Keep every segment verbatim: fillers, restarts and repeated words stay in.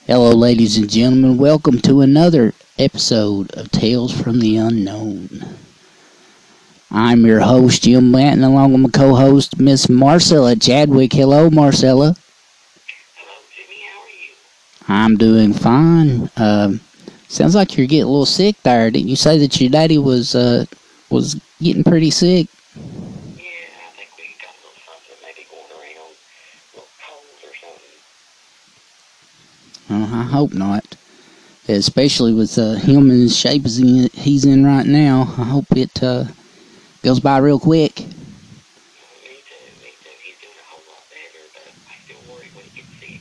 Hello, ladies and gentlemen. Welcome to another episode of Tales from the Unknown. I'm your host, Jim Blanton, along with my co-host, Miss Marcella Chadwick. Hello, Marcella. Hello, Jimmy. How are you? I'm doing fine. Uh, sounds like you're getting a little sick there. Didn't you say that your daddy was uh, was getting pretty sick? Yeah, I think we got a little something maybe going around, a little cold or something. Uh, I hope not. Especially with uh, him in the shape as he, he's in right now. I hope it uh, goes by real quick. Uh, me too, me too. He's doing a whole lot better, but I still worry when he gets sick.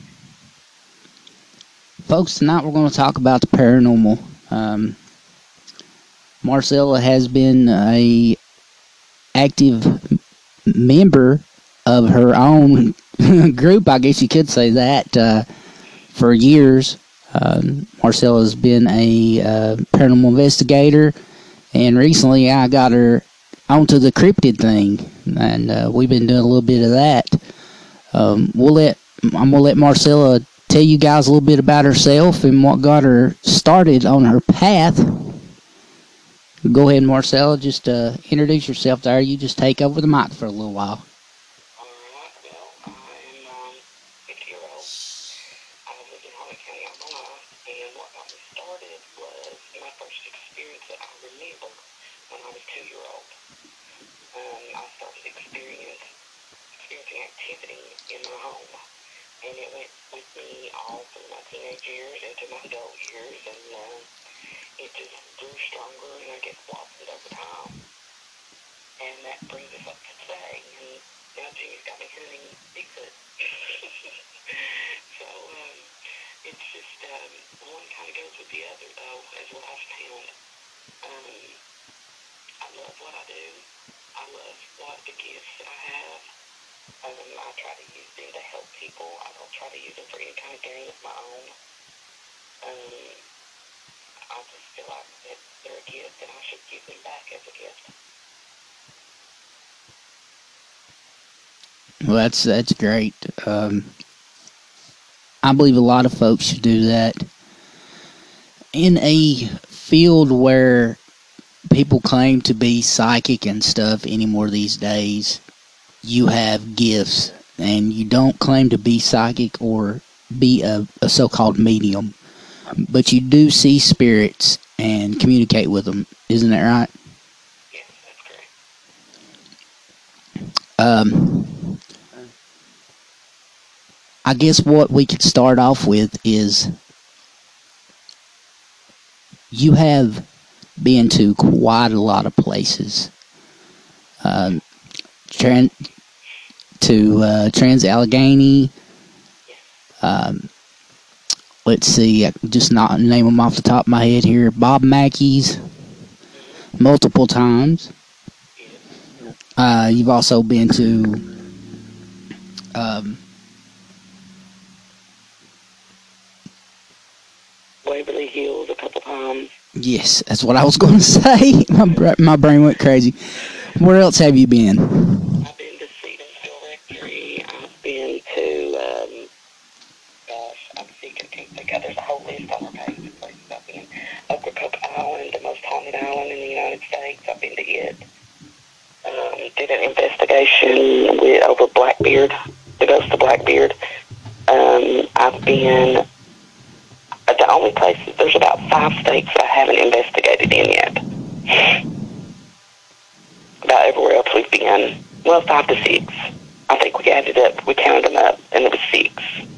Folks, tonight we're going to talk about the paranormal. Um, Marcella has been a active member of her own group, I guess you could say that, uh, for years. Um, Marcella has been a uh, paranormal investigator, and recently I got her onto the cryptid thing, and uh, we've been doing a little bit of that. Um, we'll let I'm gonna let Marcella tell you guys a little bit about herself and what got her started on her path. Go ahead, Marcella. Just uh, introduce yourself there. You just take over the mic for a little while. Alright, well, I'm um, fifty year old. I live in Holly County, Alabama, and what got me started was my first experience that I remember when I was two year old. Um, I started experience, experiencing activity in my home, and it went with me all through my teenage years into my adult years, and uh, it just grew stronger and I guess blossomed over time. And that brings us up to today, and now Jimmy's got me hunting Bigfoot. So, um, it's just, um, one kind of goes with the other, though, as what I've found. Um, I love what I do. I love what the gifts that I have. Um, I try to use them to help people. I don't try to use them for any kind of gain of my own. Um, I just feel like that they're a gift and I should give them back as a gift. Well, that's that's great. Um, I believe a lot of folks should do that. In a field where people claim to be psychic and stuff anymore these days, you have gifts, and you don't claim to be psychic or be a, a so-called medium, but you do see spirits and communicate with them. Isn't that right? Yes, that's correct. Um, I guess what we could start off with is you have been to quite a lot of places. Um, tran- to uh, Trans-Allegheny. Um, let's see, just not name them off the top of my head here. Bob Mackey's, multiple times. Uh, you've also been to um, Waverly Hills a couple times. Yes, that's what I was going to say. my my brain went crazy. Where else have you been? I've been to Stevensville Rectory. I've been to, um, gosh, I'm sick. I can't think of. There's a whole list on our page of places I've been. Ocracoke Island, the most haunted island in the United States. I've been to it. Um, did an investigation with over Blackbeard, the ghost of Blackbeard. Um, I've been. The only places, there's about five states that I haven't investigated in yet. About everywhere else we've been. Well, five to six. I think we added up, we counted them up, and there was six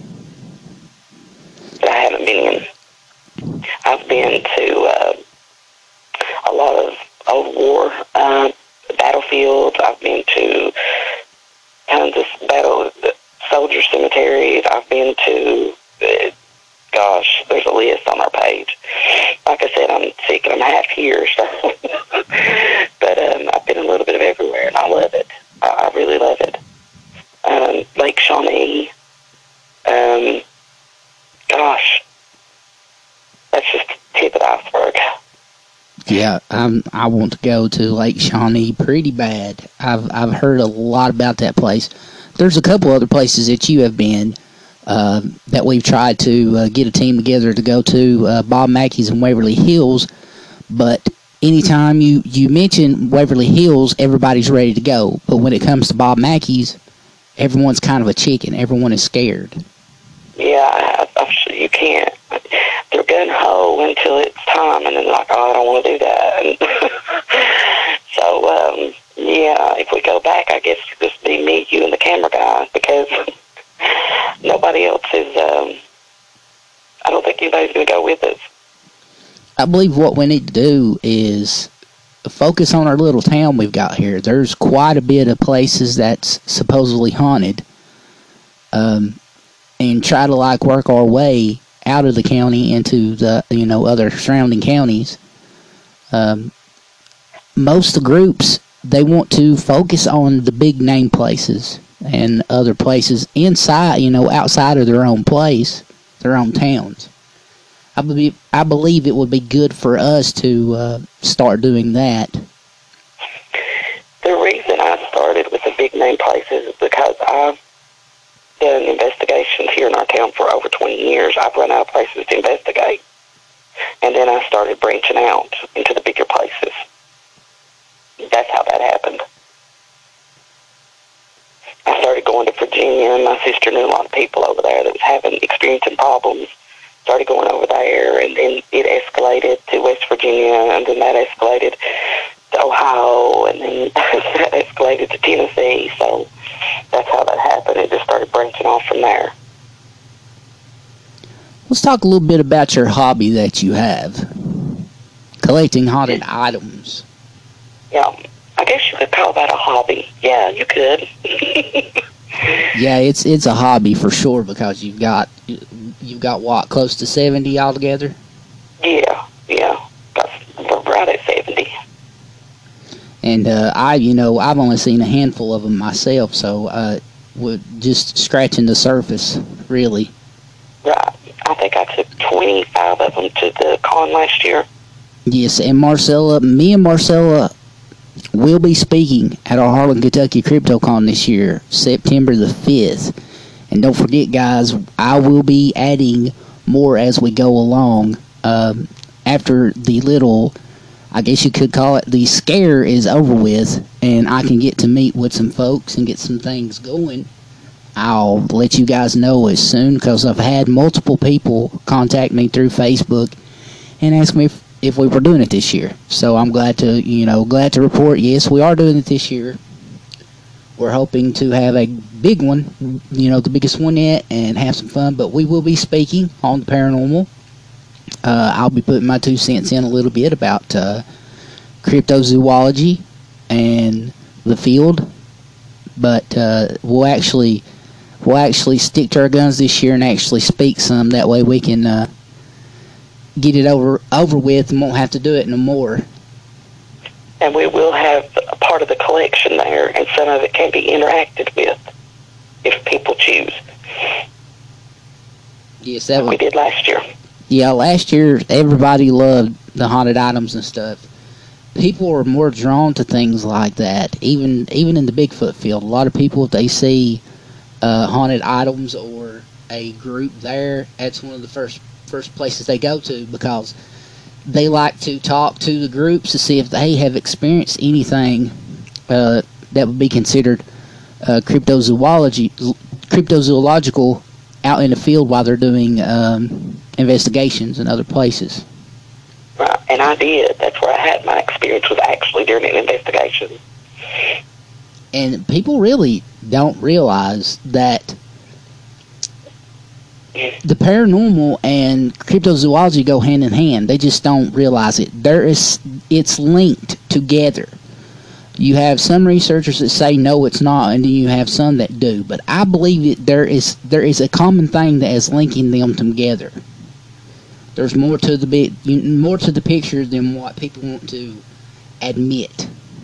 that I haven't been in. I've been to uh, a lot of old war uh, battlefields. I've been to tons of battle soldier cemeteries. I've been to... Uh, Gosh, there's a list on our page. Like I said, I'm sick and I'm half here, so. But um, I've been a little bit of everywhere, and I love it. I, I really love it. Um, Lake Shawnee. Um, gosh, that's just the tip of the iceberg. Yeah, I'm, I want to go to Lake Shawnee pretty bad. I've I've heard a lot about that place. There's a couple other places that you have been, uh, that we've tried to uh, get a team together to go to uh, Bob Mackey's in Waverly Hills. But anytime you, you mention Waverly Hills, everybody's ready to go. But when it comes to Bob Mackey's, everyone's kind of a chicken. Everyone is scared. Yeah, I, I'm sure you can't. They're gun-ho until it's time, and then like, oh, I don't want to do that. so, um, yeah, if we go back, I guess it'll just be me, you, and the camera guy, because nobody else is, um, I don't think anybody's going to go with us. I believe what we need to do is focus on our little town we've got here. There's quite a bit of places that's supposedly haunted. Um, and try to, like, work our way out of the county into the, you know, other surrounding counties. Um, most of the groups, they want to focus on the big name places and other places inside, you know, outside of their own place, their own towns. I believe, I believe it would be good for us to uh, start doing that. The reason I started with the big name places is because I've done investigations here in our town for over twenty years. I've run out of places to investigate. And then I started branching out into the bigger places. That's how that happened. I started going to Virginia, and my sister knew a lot of people over there that was having, experiencing problems. Started going over there, and then it escalated to West Virginia, and then that escalated to Ohio, and then that escalated to Tennessee. So that's how that happened. It just started branching off from there. Let's talk a little bit about your hobby that you have. Collecting haunted items. Yeah, I guess you could call that a hobby. Yeah, you could. Yeah, it's it's a hobby for sure, because you've got you've got what, close to seventy altogether? Yeah, yeah, got right at seventy. And uh, I, you know, I've only seen a handful of them myself, so uh, we're just scratching the surface, really. Right. I think I took twenty-five of them to the con last year. Yes, and Marcella, me and Marcella will be speaking at our Harlan, Kentucky CryptoCon this year, September the fifth. And don't forget, guys, I will be adding more as we go along. Um, after the little, I guess you could call it, the scare is over with, and I can get to meet with some folks and get some things going, I'll let you guys know as soon, because I've had multiple people contact me through Facebook and ask me if, if we were doing it this year. So I'm glad to, you know, glad to report, yes, we are doing it this year. We're hoping to have a big one, you know, the biggest one yet, and have some fun. But we will be speaking on the paranormal. Uh, I'll be putting my two cents in a little bit about uh, cryptozoology and the field. But uh, we'll actually we'll actually stick to our guns this year and actually speak some. That way we can uh, get it over over with and won't have to do it no more. And we will have a part of the collection there, and some of it can be interacted with if people choose. Yes, that like was, we did last year. Yeah, last year everybody loved the haunted items and stuff. People are more drawn to things like that, even even in the Bigfoot field. A lot of people, if they see uh, haunted items or a group there, that's one of the first first places they go to, because they like to talk to the groups to see if they have experienced anything uh, that would be considered uh, cryptozoology, cryptozoological out in the field while they're doing um, investigations in other places. Right, and I did. That's where I had my experience, was actually during an investigation. And people really don't realize that the paranormal and cryptozoology go hand in hand. They just don't realize it. There is, it's linked together. You have some researchers that say no, it's not, and then you have some that do. But I believe that there is there is a common thing that is linking them together. There's more to the bit, more to the picture than what people want to admit.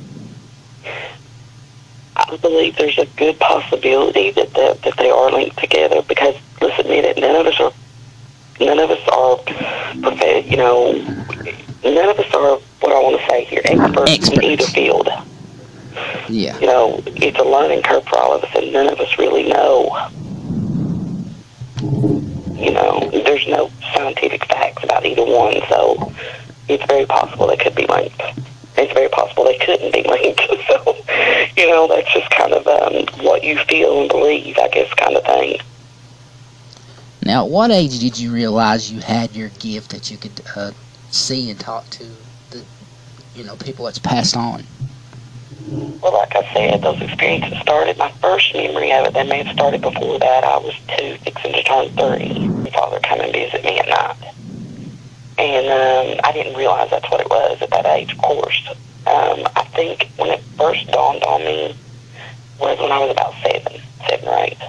I believe there's a good possibility that the, that they are linked together, because let's admit it, none of us are none of us are perfect, you know, none of us are, what I want to say here, experts, experts. in either field. Yeah. You know, it's a learning curve for all of us, and none of us really know. You know, there's no scientific facts about either one, so it's very possible they could be linked. It's very possible they couldn't be linked. So, you know, that's just kind of um, what you feel and believe, I guess, kind of thing. Now, at what age did you realize you had your gift that you could uh, see and talk to the, you know, people that's passed on? Well, like I said, those experiences started. My first memory of it, they may have started before that. I was two, fixing to turn three. My father come and visit me at night. And um, I didn't realize that's what it was at that age, of course. Um, I think when it first dawned on me was when I was about seven, seven or eight.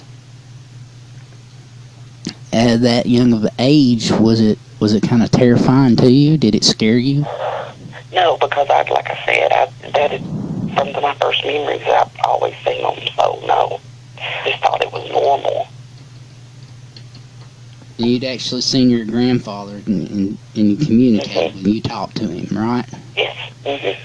At that young of age, was it was it kind of terrifying to you? Did it scare you? No, because I, like I said, I that is from my first memories. I've always seen them, so no, just thought it was normal. And you'd actually seen your grandfather and, and, and you communicated Mm-hmm. when you talked to him, right? Yes. Mm-hmm.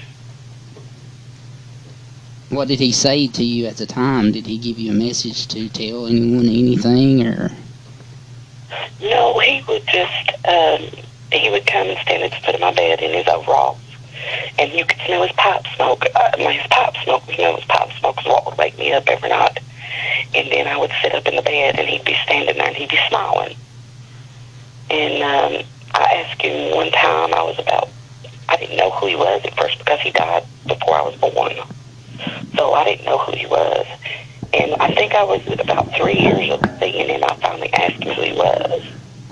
What did he say to you at the time? Did he give you a message to tell anyone anything, or? No, he would just um, he would come and stand at the foot of my bed in his overalls, and you could smell his pipe smoke. Uh, his pipe smoke, you know, his pipe smoke was what would wake me up every night. And then I would sit up in the bed, and he'd be standing there, and he'd be smiling. And um, I asked him one time, I was about, I didn't know who he was at first because he died before I was born. So I didn't know who he was. And I think I was about three years of seeing him. I finally asked him who he was.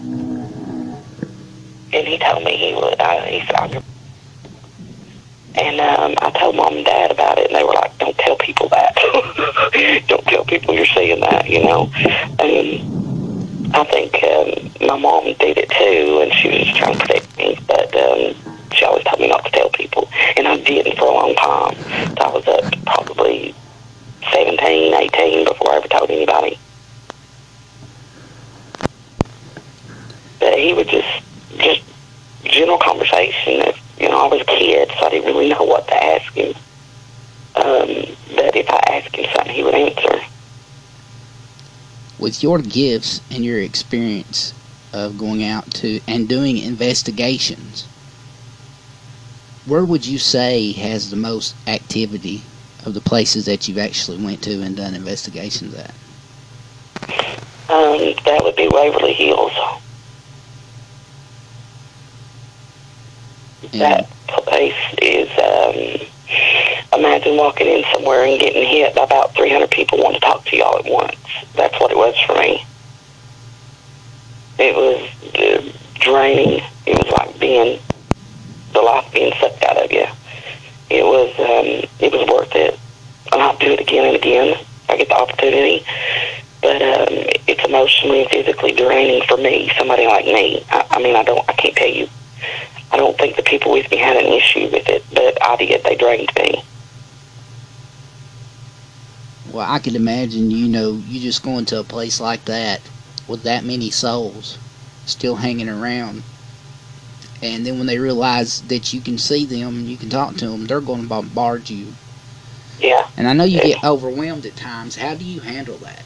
And he told me he was, I, he said, I'm your... And um, I told Mom and Dad about it, and they were like, don't tell people that. Don't tell people you're seeing that, you know. And I think um, my mom did it too, and she was just trying to protect me. But um, she always told me not to tell people. And I didn't for a long time. So I was up to probably seventeen, eighteen before I ever told anybody. But he would just, just general conversation. If, you know, I was a kid, so I didn't really know what to ask him. Um, but if I asked him something, he would answer. With your gifts and your experience of going out to and doing investigations, where would you say has the most activity of the places that you've actually went to and done investigations at? Um, that would be Waverly Hills. And That place is, um, imagine walking in somewhere and getting hit by about three hundred people wanting to talk to y'all at once. That's what it was for me. It was uh, draining. It was like being, the life being sucked out of you. It was, um, it was worth it. And I'll do it again and again if I get the opportunity. But um, it's emotionally and physically draining for me, somebody like me. I, I mean, I don't, I can't tell you. I don't think the people with me had an issue with it, but I did. They drained me. well, I could imagine, you know, you just going to a place like that with that many souls still hanging around. And then when they realize that you can see them, you can talk to them, they're going to bombard you. Yeah. And I know you get overwhelmed at times. How do you handle that?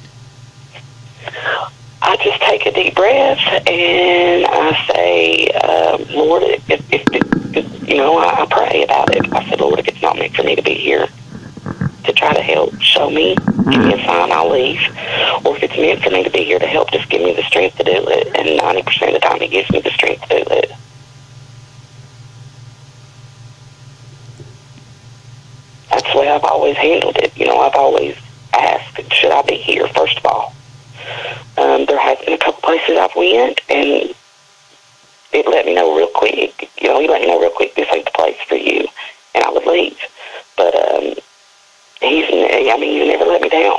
I just take a deep breath and I say, um, Lord, if, if, if, if you know, I, I pray about it. I said, Lord, if it's not meant for me to be here to try to help, show me, give me a sign, I'll leave. Or if it's meant for me to be here to help, just give me the strength to do it. And ninety percent of the time, He gives me the strength to do it. That's the way I've always handled it. You know, I've always asked, should I be here, first of all? Um, there has been a couple places I've went, and it let me know real quick. You know, he let me know real quick, this ain't the place for you, and I would leave. But um, he's, I mean, he's never let me down.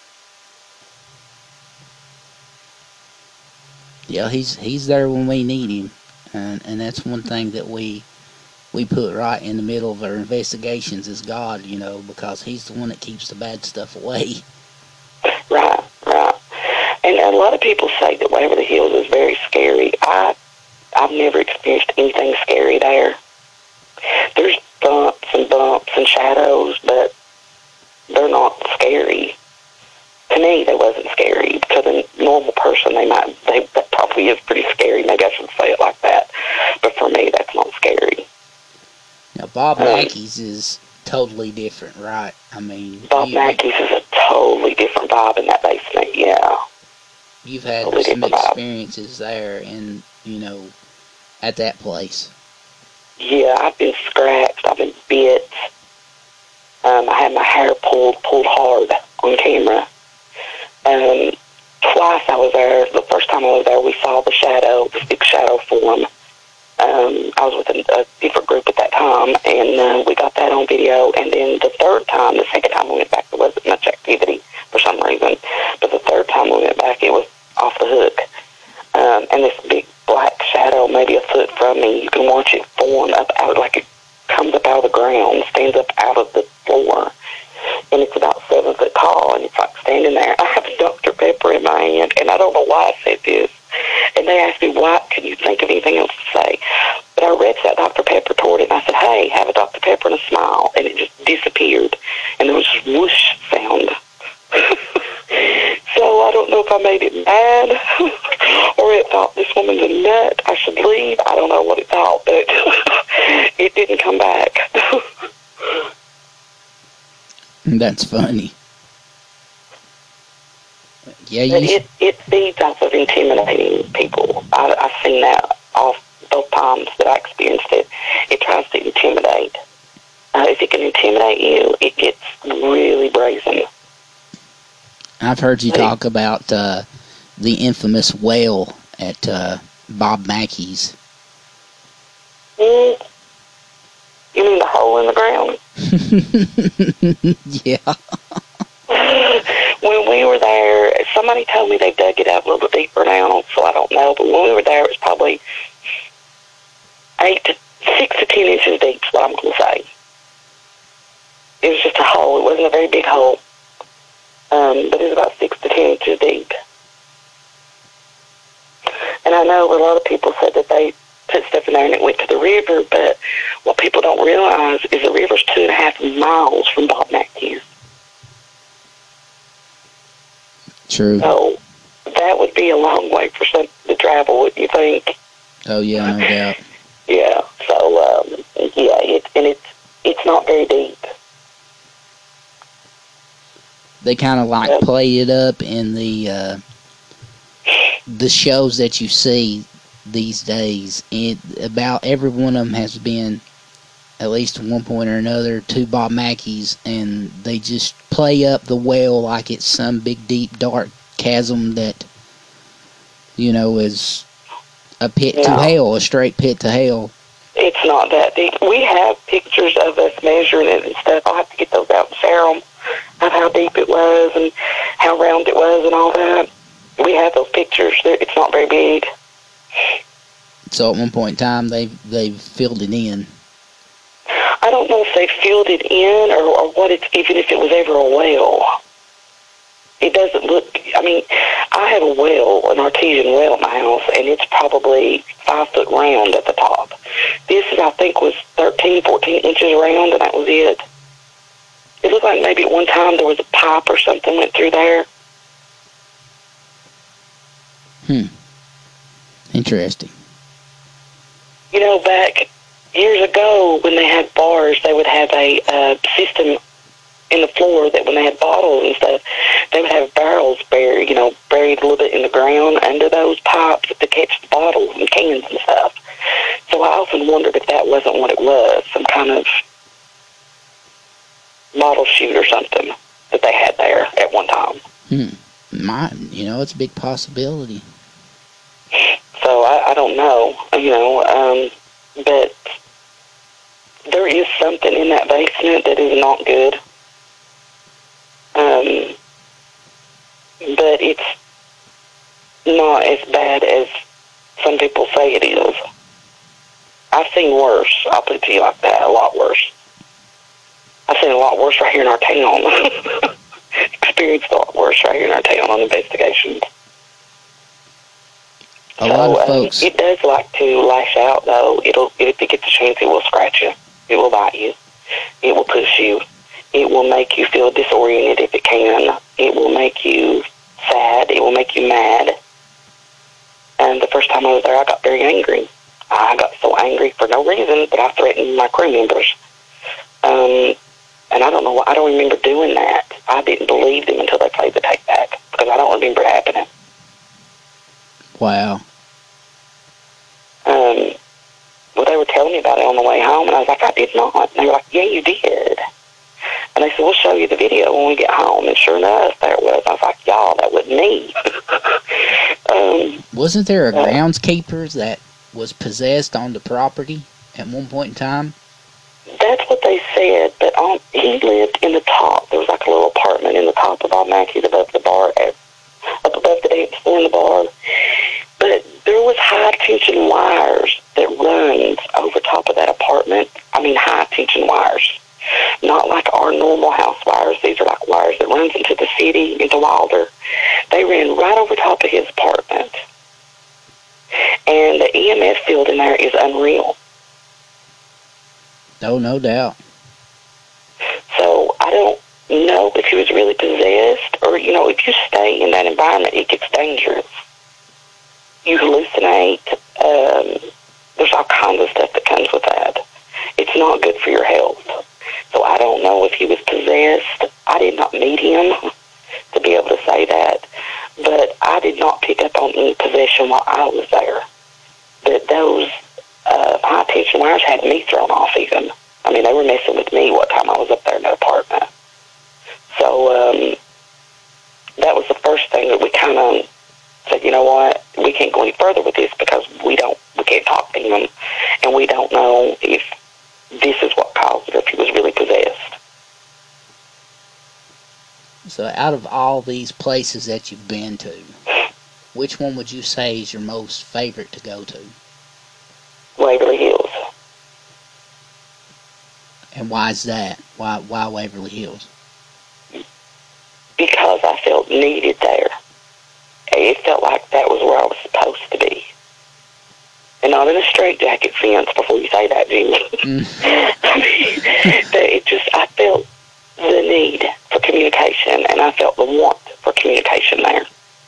Yeah, he's he's there when we need him, and and that's one thing that we we put right in the middle of our investigations is God, you know, because He's the one that keeps the bad stuff away. Right, right. And a lot of people say that Waverly Hills is very scary. I, I've never experienced anything scary there. There's bumps and bumps and shadows, but they're not scary. To me, they wasn't scary because a normal person person, they might, they, that probably is pretty scary. Maybe I should say it like that. But for me, that's not scary. Now, Bob um, Mackey's is totally different, right? I mean, Bob you, Mackey's is a totally different vibe in that basement, yeah. You've had totally some different vibe. experiences there and, you know, at that place. Yeah, I've been scratched, I've been bit. Um, I had my hair pulled, pulled hard on camera. Um, twice I was there. The first time I was there, we saw the shadow, this big shadow form. Um, I was with a, a different group at that time, and uh, we got that on video. And then the third time, the second time we went back, there wasn't much activity for some reason. But the third time we went back, it was off the hook. Um, and this big black shadow, maybe a foot from me, you can watch it form up out, like it comes up out of the ground, stands up out of the floor. And it's about seven foot tall, and it's like standing there. I have a Doctor Pepper in my hand, and I don't know why I said this. And they asked me, why, can you think of anything else to say? But I reached that Doctor Pepper toward it, and I said, hey, have a Doctor Pepper and a smile. And it just disappeared. And there was this whoosh sound. So I don't know if I made it mad, or it thought this woman's a nut, I should leave. I don't know what it thought, but it didn't come back. That's funny. Yeah, you... But it, it feeds off of intimidating people. I, I've seen that off both times that I experienced it. It tries to intimidate. Uh, if it can intimidate you, it gets really brazen. I've heard you talk about uh, the infamous whale at uh, Bob Mackey's. Mm. You mean the hole in the ground? Yeah. When we were there, somebody told me they dug it out a little bit deeper now, so I don't know. But when we were there, it was probably eight to six to ten inches deep. Is what I'm going to say. It was just a hole. It wasn't a very big hole, um, but it was about six to ten inches deep. And I know a lot of people said that they put stuff in there and it went to the river, but what people don't realize is the river's two and a half miles from Bob Mackey's. True. So that would be a long way for some to travel, wouldn't you think? Oh yeah, no doubt. Yeah. So um, yeah, it, and it's it's not very deep. They kind of like Yep. play it up in the uh, the shows that you see these days. It, about every one of them has been, at least at one point or another, to Bob Mackey's, and they just play up the well like it's some big, deep, dark chasm that, you know, is a pit No. to hell, a straight pit to hell. It's not that deep. We have pictures of us measuring it and stuff. I'll have to get those out and share them, of how deep it was and how round it was and all that. We have those pictures. They're, it's not very big. So at one point in time, they've, they've filled it in. I don't know if they filled it in or, or what it's, even if it was ever a well. It doesn't look, I mean, I have a well, an artesian well at my house, and it's probably five foot round at the top. This, I think, was thirteen, fourteen inches round, and that was it. It looked like maybe at one time there was a pipe or something went through there. Hmm. Interesting. You know, back years ago when they had bars, they would have a uh, system in the floor that when they had bottles and stuff, they would have barrels buried, you know, buried a little bit in the ground under those pipes to catch the bottles and cans and stuff. So I often wondered if that wasn't what it was, some kind of bottle chute or something that they had there at one time. Hmm. My, you know, it's a big possibility. So I, I don't know, you know, um, but there is something in that basement that is not good. Um, but it's not as bad as some people say it is. I've seen worse, I'll put it to you like that, a lot worse. I've seen a lot worse right here in our town. Experienced a lot worse right here in our town on investigations. A so, lot of um, folks... it does like to lash out, though. It'll, if it gets a chance, it will scratch you. It will bite you. It will push you. It will make you feel disoriented if it can. It will make you sad. It will make you mad. time I was there, I got very angry. I got so angry for no reason that I threatened my crew members. Um, and I don't know, I don't remember doing that. I didn't believe them until they played the tape back, because I don't remember it happening. Wow. Um, well, they were telling me about it on the way home, and I was like, I did not. And they were like, yeah, you did. And they said, we'll show you the video when we get home. And sure enough, there it was. I was like, y'all, that was me. um, Wasn't there a uh, groundskeeper that was possessed on the property at one point in time? That's what they said, but on, he lived in the top. There was like a little apartment in the top of Bob Mackey's above the bar, up above the dance floor in the bar. But there was high-tension wires that runs over top of that apartment. I mean, high-tension wires. Not like our normal house wires. These are like wires that runs into the city, into Wilder. They ran right over top of his apartment. And the E M S field in there is unreal. Oh, no doubt. So I don't know if he was really possessed, or, you know, if you stay in that environment, it gets dangerous. You hallucinate. Um, there's all kinds of stuff that comes with that. It's not good for your health. So I don't know if he was possessed. I did not meet him to be able to say that, but I did not pick up on any possession while I was there. But those uh, high-tension wires had me thrown off even. I mean, they were messing with me what time I was up there in the apartment. So um, that was the first thing that we kind of said, you know what, we can't go any further with this because we don't, we can't talk to him, and we don't know if this is what caused it, or if he was really possessed. So out of all these places that you've been to, which one would you say is your most favorite to go to? Waverly Hills. And why is that? Why why Waverly Hills? Because I felt needed there. It felt like that was where I was supposed to be. And not in a straitjacket sense, before you say that, Jimmy. Mm. I mean, it just, I felt the need for communication, and I felt the want for communication there.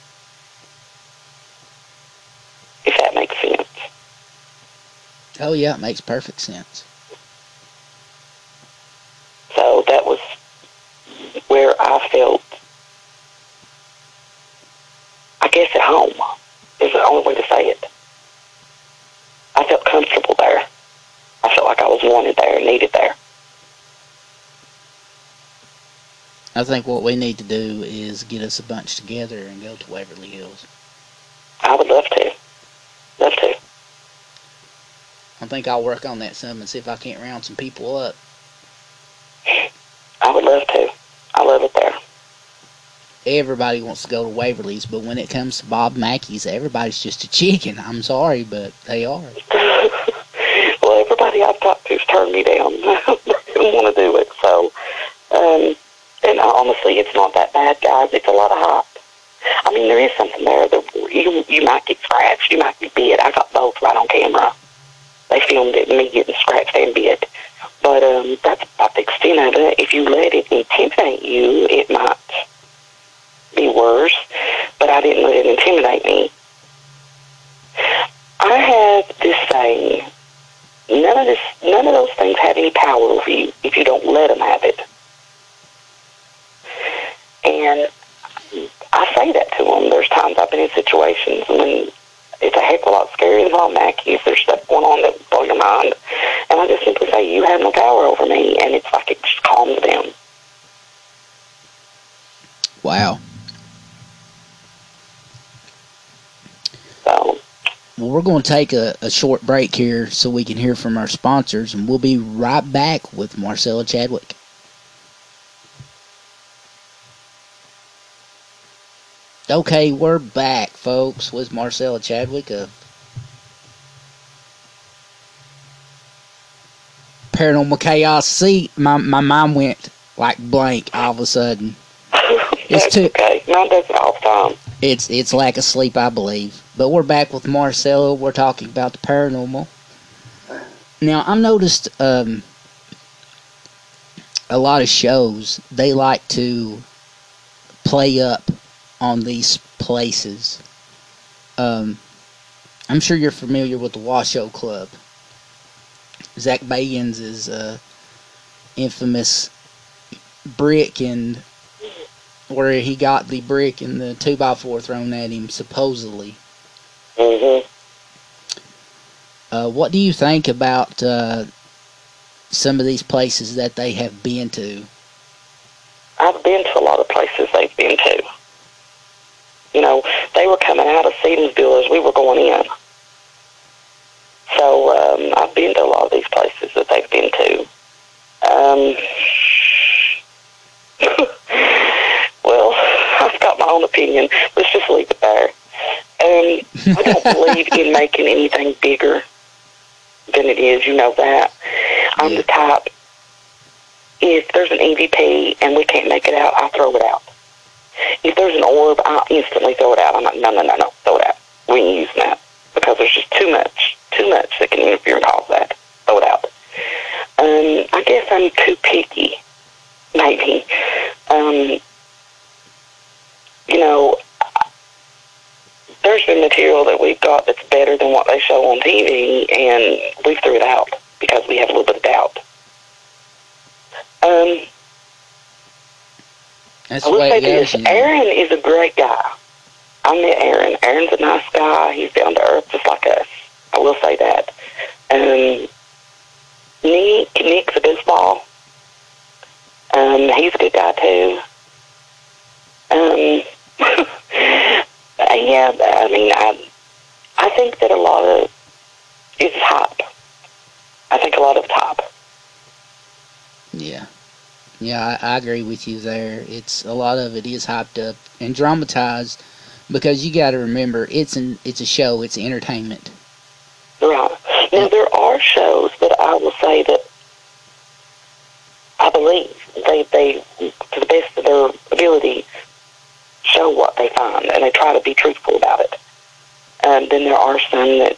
If that makes sense. Oh, yeah, it makes perfect sense. So that was where I felt, I guess, at home is the only way to say it. I felt comfortable there. I felt like I was wanted there, needed there. I think what we need to do is get us a bunch together and go to Waverly Hills. I would love to. Love to. I think I'll work on that some and see if I can't round some people up. I would love to. I love it there. Everybody wants to go to Waverly's, but when it comes to Bob Mackey's, everybody's just a chicken. I'm sorry, but they are. Well, everybody I've talked to's turned me down. They don't want to do it. So, um, and honestly, it's not that bad, guys. It's a lot of hype. I mean, there is something there. That you, you might get scratched. You might get bit. I got both right on camera. They filmed it, me getting scratched and bit. But um, that's about the extent of it. If you let it intimidate you, it might be worse. But I didn't let it intimidate me. I have this saying, none of this, none of those things have any power over you if you don't let them have it. And I say that to them. There's times I've been in situations when it's a heck of a lot scarier than Bob Mackey's. There's stuff going on that blow your mind. And I just simply say, you have no power over me. And it's like it just calms them. Wow. So, well, we're going to take a, a short break here so we can hear from our sponsors, and we'll be right back with Marcella Chadwick. Okay, we're back, folks, with Marcella Chadwick of Paranormal Chaos. See, my, my mind went like blank all of a sudden. It's too okay. Mine does it all the time. It's it's lack of sleep, I believe. But we're back with Marcella. We're talking about the paranormal. Now, I've noticed um, a lot of shows, they like to play up on these places. Um, I'm sure you're familiar with the Washoe Club. Zach Bagans is uh, infamous brick, and where he got the brick and the two by four thrown at him, supposedly. Mm-hmm. Uh, what do you think about uh, some of these places that they have been to? I've been to a lot of places they've been to. You know, they were coming out of Sedensville as we were going in. So um, I've been to a lot of these places that they've been to. Um, well, I've got my own opinion. Let's just leave it there. Um, I don't believe in making anything bigger than it is. You know that. I'm Yeah. the type, if there's an E V P and we can't make it out, I'll throw it out. If there's an orb, I'll instantly throw it out. I'm like, no, no, no, no, throw it out. We ain't using that. Because there's just too much, too much that can interfere and cause that. Throw it out. Um, I guess I'm too picky, maybe. Um, you know, there's been material that we've got that's better than what they show on T V, and we threw it out because we have a little bit of doubt. Um, That's I the will way say it goes. this, You know. Aaron is a great guy. I met Aaron. Aaron's a nice guy. He's down to earth just like us. I will say that. Um, Nick, Nick's a goofball. Um, he's a good guy too. Um, yeah, I mean, I, I think that a lot of it's hype. I think a lot of it's hype. Yeah. Yeah, I, I agree with you there. It's a lot of it is hyped up and dramatized because you got to remember it's an it's a show, it's entertainment. Right. Now, there are shows that I will say that I believe they, they, to the best of their ability, show what they find, and they try to be truthful about it. And then there are some that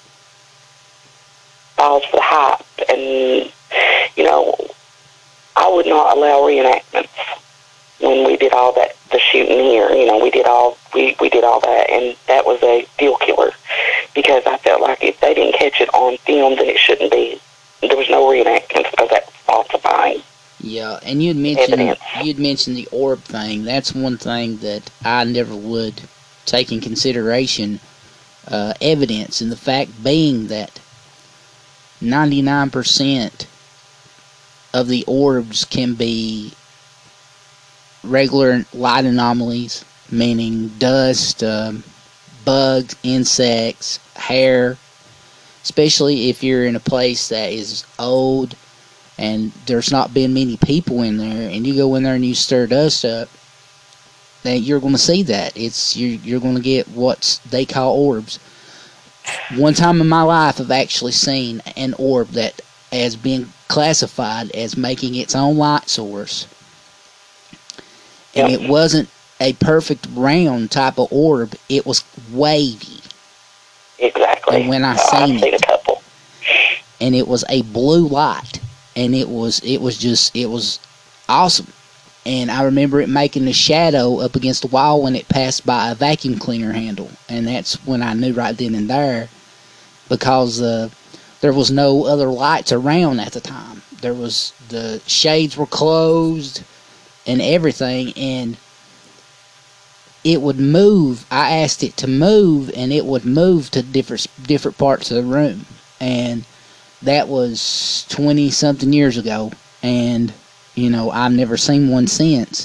falls for the hype, and, you know, I would not allow reenactments when we did all that, the shooting here. You know, we did all, we, we did all that, and that was a deal killer. Because I felt like if they didn't catch it on film, then it shouldn't be. There was no reenactments because that's falsifying. Yeah, and you'd mentioned Evidence. you'd mentioned the orb thing. That's one thing that I never would take in consideration. Uh, evidence, and the fact being that ninety-nine percent of the orbs can be regular light anomalies, meaning dust, um, bugs, insects, hair, especially if you're in a place that is old and there's not been many people in there, and you go in there and you stir dust up, then you're going to see that. It's you're, you're going to get what they call orbs. One time in my life I've actually seen an orb that has been classified as making its own light source, and Yep. it wasn't a perfect round type of orb, it was wavy. Exactly. And when I Uh, I've seen seen it, a couple. and it was a blue light, and it was it was just it was awesome. And I remember it making a shadow up against the wall when it passed by a vacuum cleaner handle, and that's when I knew right then and there, because uh, there was no other lights around at the time. There was the shades were closed and everything, and it would move. I asked it to move, and it would move to different different parts of the room, and that was twenty something years ago, and you know I've never seen one since.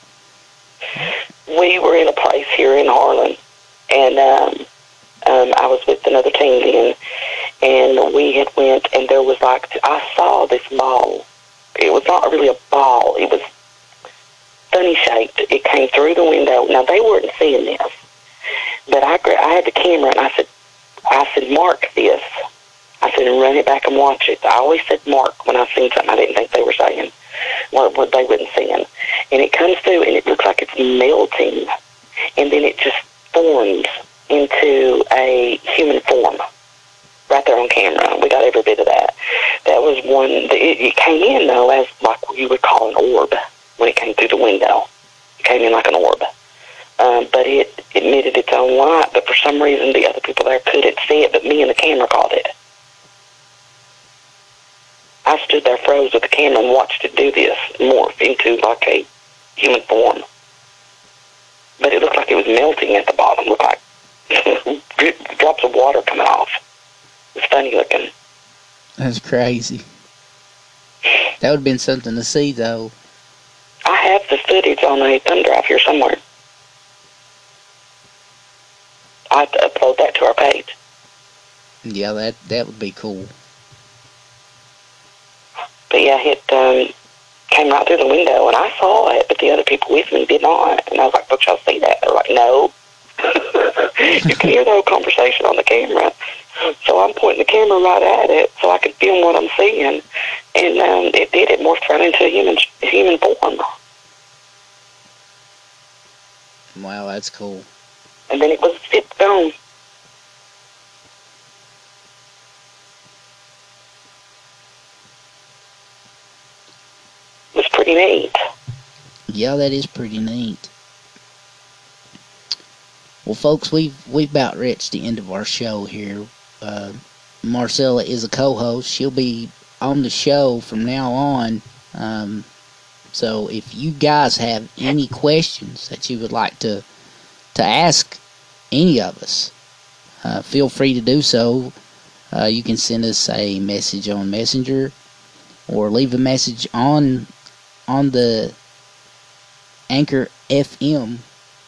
We were in a place here in Harlan, and um, um, I was with another team then, and we had went, and there was like, I saw this ball. It was not really a ball. It was funny shaped. It came through the window. Now, they weren't seeing this, but I, I had the camera, and I said, I said, mark this. I said, and run it back and watch it. I always said mark when I seen something I didn't think they were saying, what, what they wasn't seeing. And it comes through, and it looks like it's melting, and then it just forms into a human form right there on camera. We got every bit of that. That was one, it, it came in, though, as like you would call an orb when it came through the window. It came in like an orb. Um, um, but it emitted its own light, but for some reason the other people there couldn't see it, but me and the camera caught it. I stood there froze with the camera and watched it do this, morph into like a human form. But it looked like it was melting at the bottom, looked like drops of water coming off. It was funny looking. That's crazy. That would have been something to see, though. I have the footage on a thumb drive here somewhere. I have to upload that to our page. Yeah, that that would be cool. But yeah, it um, came right through the window, and I saw it, but the other people with me did not. And I was like, folks, y'all see that? They're like, no. You can hear the whole conversation on the camera. So I'm pointing the camera right at it so I could film what I'm seeing. And um, it did. It morphed right into a human, human form. Wow, that's cool. And then it was it gone. It was pretty neat. Yeah, that is pretty neat. Well, folks, we've we've about reached the end of our show here. Uh, Marcella is a co-host. She'll be on the show from now on. Um, so if you guys have any questions that you would like to to ask any of us, uh, feel free to do so. Uh, you can send us a message on Messenger or leave a message on on the Anchor F M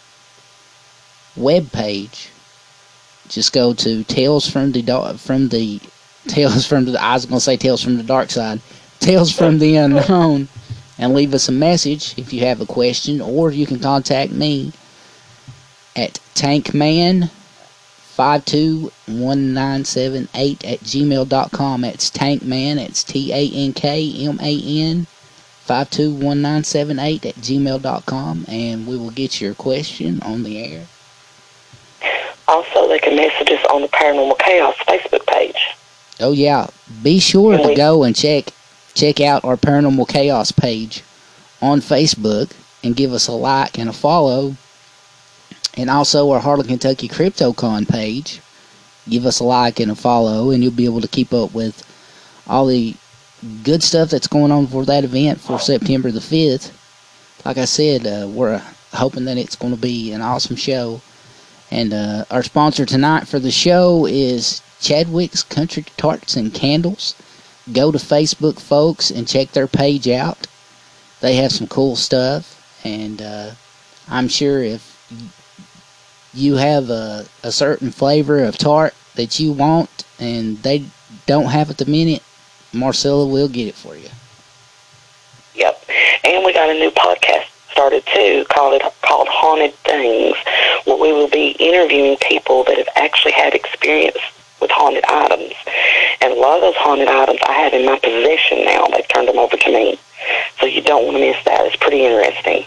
webpage. Just go to Tales from the from the Tales from the I was gonna say Tales from the Dark Side, Tales from the Unknown, and leave us a message if you have a question, or you can contact me at tankman five two one nine seven eight at gmail dot com. It's tankman. It's T A N K M A N five two one nine seven eight at gmail dot com, and we will get your question on the air. Also, they can message us on the Paranormal Chaos Facebook page. Oh yeah, be sure to go and check check out our Paranormal Chaos page on Facebook and give us a like and a follow. And also our Harlan, Kentucky CryptoCon page. Give us a like and a follow, and you'll be able to keep up with all the good stuff that's going on for that event for September the fifth. Like I said, uh, we're hoping that it's going to be an awesome show. And uh, our sponsor tonight for the show is Chadwick's Country Tarts and Candles. Go to Facebook, folks, and check their page out. They have some cool stuff, and uh, I'm sure if you have a, a certain flavor of tart that you want and they don't have it the minute, Marcella will get it for you. Yep. And we got a new podcast started too called it called Haunted Things, where we will be interviewing people that have actually had experience with haunted items. And a lot of those haunted items I have in my possession now. They've turned them over to me. So you don't want to miss that. It's pretty interesting.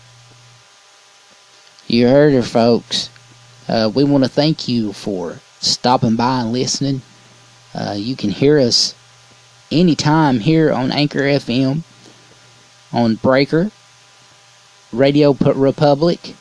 You heard her, folks. Uh, we want to thank you for stopping by and listening. Uh, you can hear us anytime here on Anchor F M, on Breaker, Radio Republic,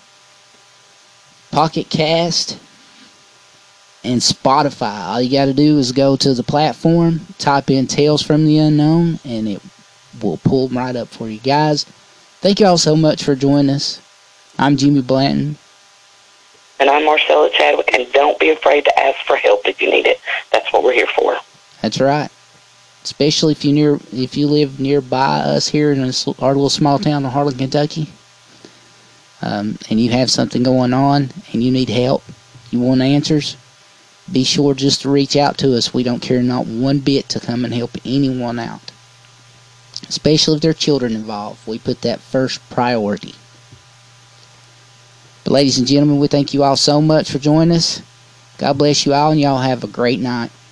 Pocket Cast, and Spotify. All you got to do is go to the platform, type in Tales from the Unknown, and it will pull them right up for you guys. Thank you all so much for joining us. I'm Jimmy Blanton. And I'm Marcella Chadwick, and don't be afraid to ask for help if you need it. That's what we're here for. That's right. Especially if you near, if you live nearby us here in this, our little small town of Harlan, Kentucky, um, and you have something going on and you need help, you want answers, be sure just to reach out to us. We don't care not one bit to come and help anyone out, especially if there are children involved. We put that first priority. But ladies and gentlemen, we thank you all so much for joining us. God bless you all, and y'all have a great night.